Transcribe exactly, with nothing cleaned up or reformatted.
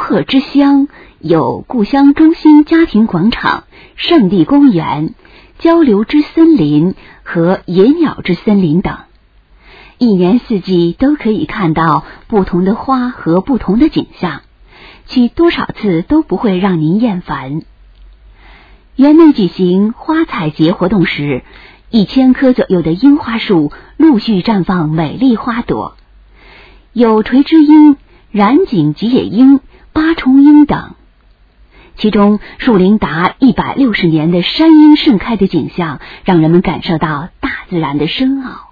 鹤之乡有故乡中心家庭广场、圣地公园、交流之森林和野鸟之森林等，一年四季都可以看到不同的花和不同的景象，去多少次都不会让您厌烦。园内举行花彩节活动时，一千棵左右的樱花树陆续绽放美丽花朵，有垂枝樱、染井吉野樱、八重樱等。其中树龄达一百六十年的山樱盛开的景象，让人们感受到大自然的深奥。